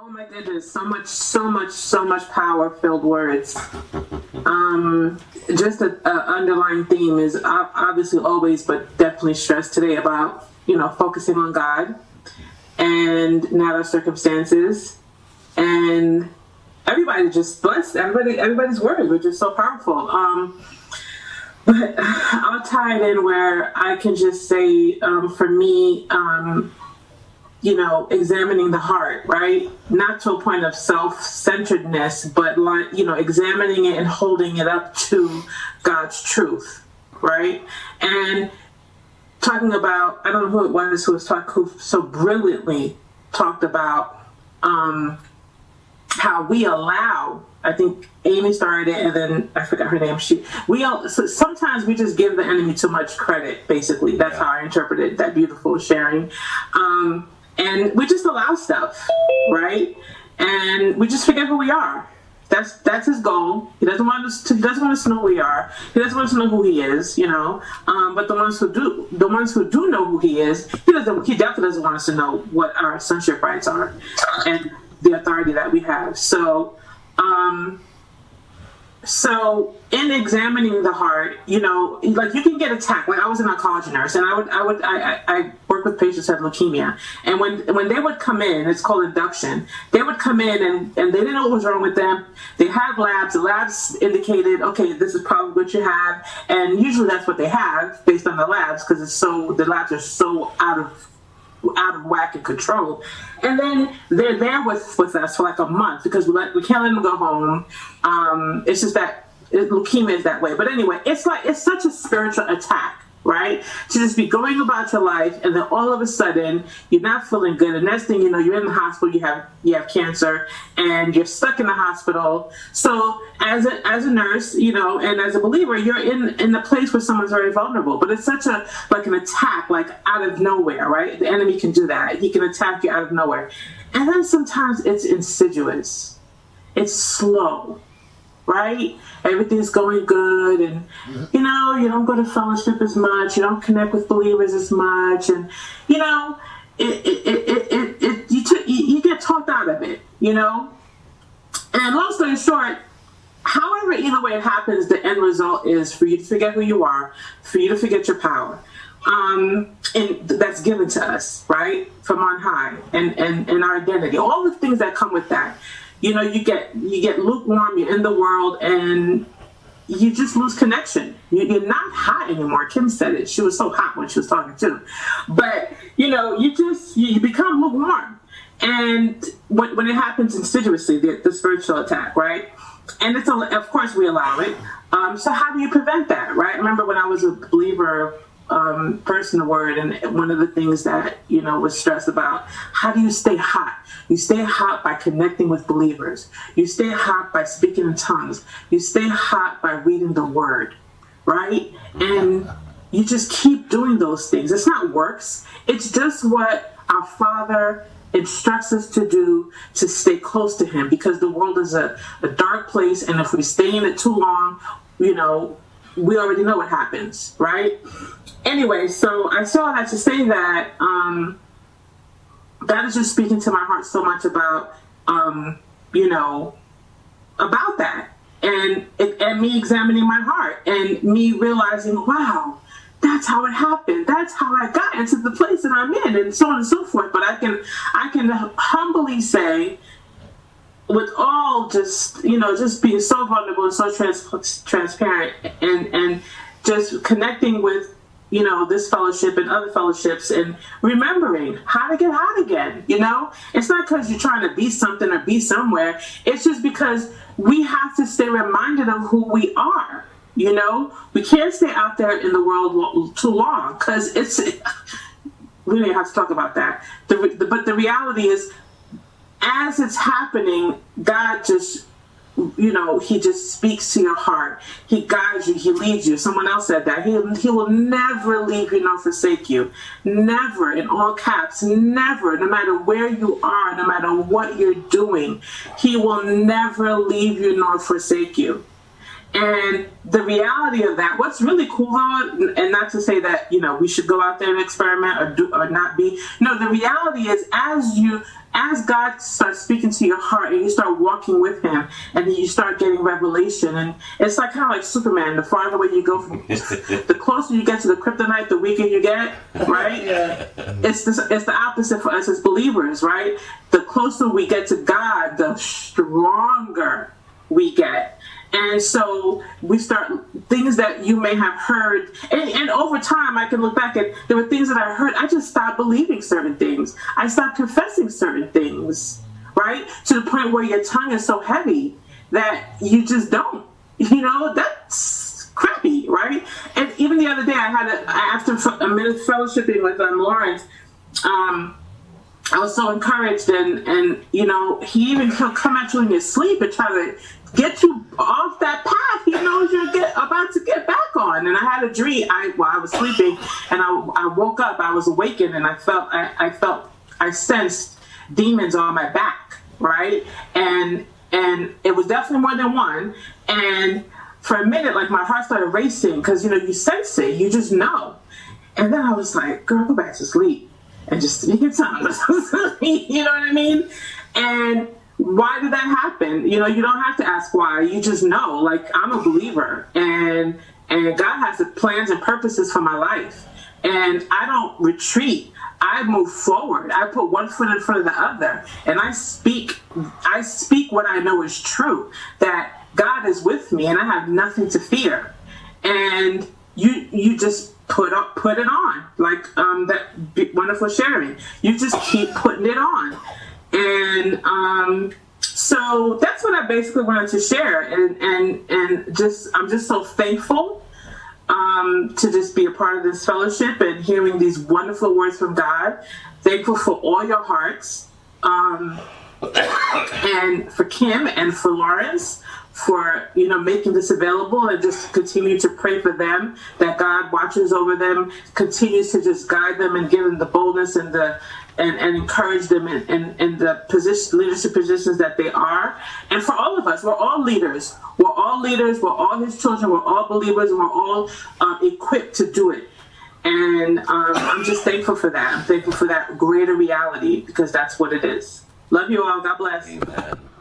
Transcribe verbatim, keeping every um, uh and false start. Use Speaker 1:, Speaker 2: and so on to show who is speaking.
Speaker 1: Oh my goodness, so much, so much, so much power-filled words. Um, just an underlying theme is obviously always, but definitely stressed today about, you know, focusing on God and not our circumstances. And everybody just blessed. Everybody, everybody's words were just so powerful. Um, but I'll tie it in where I can just say, um, for me, um, you know, examining the heart, right? Not to a point of self-centeredness, but like, you know, examining it and holding it up to God's truth, right? And talking about, I don't know who it was who was talking, who so brilliantly talked about um, how we allow, I think Amy started it, and then I forgot her name. She, we all, so sometimes we just give the enemy too much credit, basically. That's how I interpreted that beautiful sharing. Um, And we just allow stuff, right? And we just forget who we are. That's that's his goal. He doesn't want us to. He doesn't want us to know who we are. He doesn't want us to know who he is, you know. Um, but the ones who do, the ones who do know who he is, he doesn't. He definitely doesn't want us to know what our sonship rights are and the authority that we have. So, um, so in examining the heart, you know, like you can get attacked. Like I was an oncology nurse, and I would, I would, I, I, I work with patients who have leukemia, and when when they would come in, it's called induction. They would come in, and, and they didn't know what was wrong with them. They had labs. The labs indicated, okay, this is probably what you have, and usually that's what they have based on the labs, because it's so the labs are so out of out of whack and control. And then they're there with, with us for like a month because we let, we can't let them go home. Um, it's just that it, leukemia is that way. But anyway, it's like, it's such a spiritual attack, right? To just be going about your life, and then all of a sudden you're not feeling good. And next thing you know, you're in the hospital, you have, you have cancer, and you're stuck in the hospital. So as a, as a nurse, you know, and as a believer, you're in, in a place where someone's very vulnerable, but it's such a, like an attack, like out of nowhere, right? The enemy can do that. He can attack you out of nowhere. And then sometimes it's insidious. It's slow. Right? Everything's going good, and you know, you don't go to fellowship as much, you don't connect with believers as much, and you know, it it it it, it you, t- you get talked out of it, you know. And long story short, however, either way it happens, the end result is for you to forget who you are, for you to forget your power, um, and that's given to us, right, from on high, and and and our identity, all the things that come with that. You know, you get you get lukewarm, you're in the world, and you just lose connection. You're not hot anymore. Kim said it. She was so hot when she was talking too. But, you know, you just, you become lukewarm. And when, when it happens insidiously, the, the spiritual attack, right? And it's, a, of course, we allow it. Um, so how do you prevent that, right? I remember when I was a believer, um, person of word, and one of the things that, you know, was stressed about, how do you stay hot? You stay hot by connecting with believers. You stay hot by speaking in tongues. You stay hot by reading the word, right? And you just keep doing those things. It's not works. It's just what our Father instructs us to do to stay close to him, because the world is a, a dark place, and if we stay in it too long, you know, we already know what happens, right? Anyway, so I saw that to say that um, God is just speaking to my heart so much about, um, you know, about that. And, and me examining my heart and me realizing, wow, that's how it happened. That's how I got into the place that I'm in, and so on and so forth. But I can, I can humbly say, with all just, you know, just being so vulnerable and so trans- transparent and, and just connecting with, you know, this fellowship and other fellowships, and remembering how to get hot again, you know? It's not because you're trying to be something or be somewhere. It's just because we have to stay reminded of who we are, you know? We can't stay out there in the world too long, because it's, we don't have to talk about that. The, the, but the reality is, as it's happening, God just, you know, he just speaks to your heart. He guides you. He leads you. Someone else said that. He, he will never leave you nor forsake you. Never, in all caps, never, no matter where you are, no matter what you're doing, he will never leave you nor forsake you. And the reality of that, what's really cool though, and not to say that, you know, we should go out there and experiment or do or not be. No, the reality is as you as God starts speaking to your heart and you start walking with him, and then you start getting revelation, and it's like kind of like Superman. The farther away you go from, the closer you get to the kryptonite, the weaker you get, right? Yeah. It's the, it's the opposite for us as believers, right? The closer we get to God, the stronger we get. And so we start, things that you may have heard, and, and over time I can look back and there were things that I heard, I just stopped believing certain things. I stopped confessing certain things, right? To the point where your tongue is so heavy that you just don't, you know, that's crappy, right? And even the other day I had a, after a minute fellowshipping with um, Lawrence, um, I was so encouraged, and, and you know, he even he'll come at you in your sleep and try to get you off that path he knows you're get, about to get back on. And I had a dream I, while I was sleeping, and I, I woke up, I was awakened, and I felt, I, I felt, I sensed demons on my back, right? And and it was definitely more than one. And for a minute, like my heart started racing because, you know, you sense it, you just know. And then I was like, girl, go back to sleep and just speak in tongues. You know what I mean? And why did that happen? You know, you don't have to ask why. You just know, like, I'm a believer, and and God has the plans and purposes for my life. And I don't retreat. I move forward. I put one foot in front of the other. And I speak, I speak what I know is true, that God is with me and I have nothing to fear. And you you just put up put it on, like um that wonderful sharing. You just keep putting it on. And um so that's what I basically wanted to share, and and and just I'm just so thankful um to just be a part of this fellowship and hearing these wonderful words from God. Thankful for all your hearts, um and for Kim and for Lawrence, for, you know, making this available, and just continue to pray for them, that God watches over them, continues to just guide them and give them the boldness and the and, and encourage them in, in, in the position, leadership positions that they are. And for all of us, we're all leaders. We're all leaders. We're all his children. We're all believers, and we're all um, equipped to do it. And um, I'm just thankful for that. I'm thankful for that greater reality, because that's what it is. Love you all. God bless.
Speaker 2: Amen.